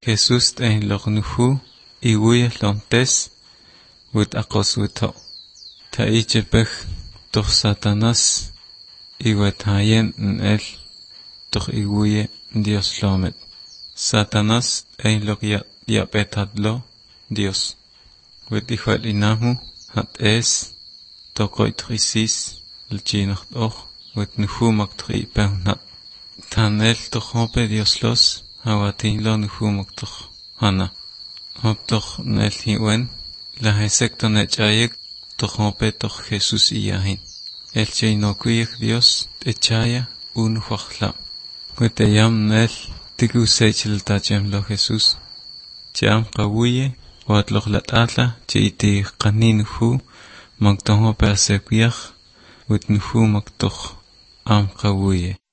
Jesús en lognuhu iwuye lontes wit aqoswito ta ichepej toch Satanás iwetayen el toch iwuye Dios lomet Satanás en log ya petadlo Dios wit igual inamu hat es tokoit risis el chinoch och wit nuhu maktori pehnat tanel tochope Dios los hawatin lo nuhu maktoch hana hoptoch nel hiwen la hesekto nechayek tochope toch Jesús iyahin el cheinokuyek Dios echaya un huachla wit yam nel tiku sechel tachem lo Jesús cham qawuye watloch latala cheiti qaninhu magtoho pe asekuyach wit nuhu magtoch am qawuye